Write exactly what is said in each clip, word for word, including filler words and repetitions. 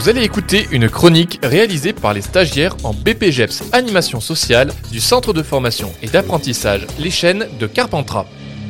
Vous allez écouter une chronique réalisée par les stagiaires en B P G E P S Animation Sociale du Centre de formation et d'apprentissage Les Chênes de Carpentras.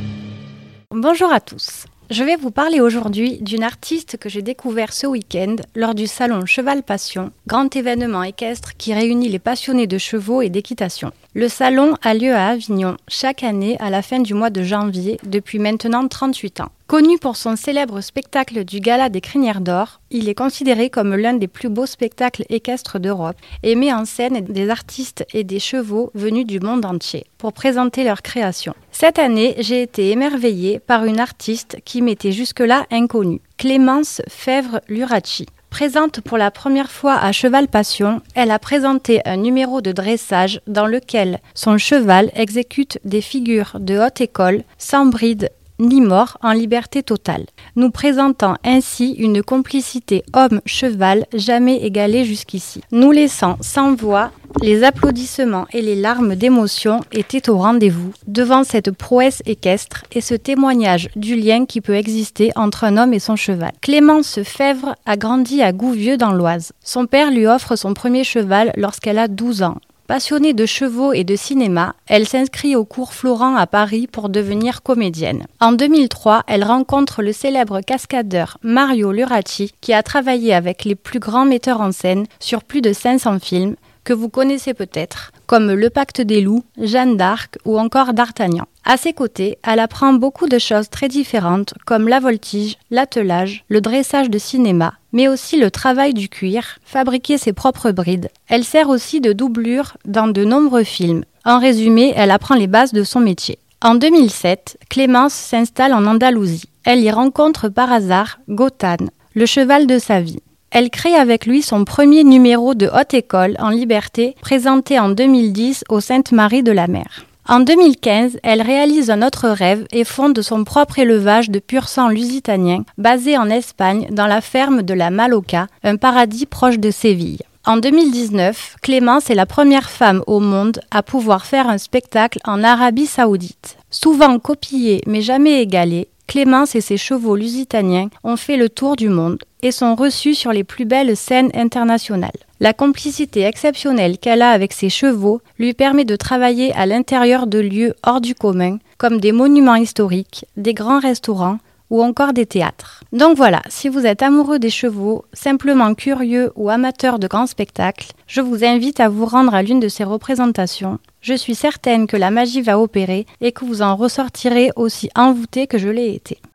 Bonjour à tous. Je vais vous parler aujourd'hui d'une artiste que j'ai découvert ce week-end lors du salon Cheval Passion, grand événement équestre qui réunit les passionnés de chevaux et d'équitation. Le salon a lieu à Avignon chaque année à la fin du mois de janvier depuis maintenant trente-huit ans. Connu pour son célèbre spectacle du Gala des Crinières d'Or, il est considéré comme l'un des plus beaux spectacles équestres d'Europe et met en scène des artistes et des chevaux venus du monde entier pour présenter leurs créations. Cette année, j'ai été émerveillée par une artiste qui m'était jusque-là inconnue, Clémence Fèvre-Luracci. Présente pour la première fois à Cheval Passion, elle a présenté un numéro de dressage dans lequel son cheval exécute des figures de haute école, sans bride ni mort, en liberté totale, nous présentant ainsi une complicité homme-cheval jamais égalée jusqu'ici. Nous laissant sans voix, les applaudissements et les larmes d'émotion étaient au rendez-vous devant cette prouesse équestre et ce témoignage du lien qui peut exister entre un homme et son cheval. Clémence Fèvre a grandi à Gouvieux dans l'Oise. Son père lui offre son premier cheval lorsqu'elle a douze ans. Passionnée de chevaux et de cinéma, elle s'inscrit au cours Florent à Paris pour devenir comédienne. En deux mille trois, elle rencontre le célèbre cascadeur Mario Luracci qui a travaillé avec les plus grands metteurs en scène sur plus de cinq cents films que vous connaissez peut-être, comme Le Pacte des Loups, Jeanne d'Arc ou encore D'Artagnan. À ses côtés, elle apprend beaucoup de choses très différentes comme la voltige, l'attelage, le dressage de cinéma, mais aussi le travail du cuir, fabriquer ses propres brides. Elle sert aussi de doublure dans de nombreux films. En résumé, elle apprend les bases de son métier. En deux mille sept, Clémence s'installe en Andalousie. Elle y rencontre par hasard Gotan, le cheval de sa vie. Elle crée avec lui son premier numéro de haute école en liberté, présenté en deux mille dix au Sainte-Marie de la Mer. En deux mille quinze, elle réalise un autre rêve et fonde son propre élevage de pur sang lusitanien, basé en Espagne dans la ferme de la Maloca, un paradis proche de Séville. En deux mille dix-neuf, Clémence est la première femme au monde à pouvoir faire un spectacle en Arabie Saoudite. Souvent copiée mais jamais égalée, Clémence et ses chevaux lusitaniens ont fait le tour du monde et sont reçus sur les plus belles scènes internationales. La complicité exceptionnelle qu'elle a avec ses chevaux lui permet de travailler à l'intérieur de lieux hors du commun, comme des monuments historiques, des grands restaurants ou encore des théâtres. Donc voilà, si vous êtes amoureux des chevaux, simplement curieux ou amateur de grands spectacles, je vous invite à vous rendre à l'une de ces représentations. Je suis certaine que la magie va opérer et que vous en ressortirez aussi envoûté que je l'ai été.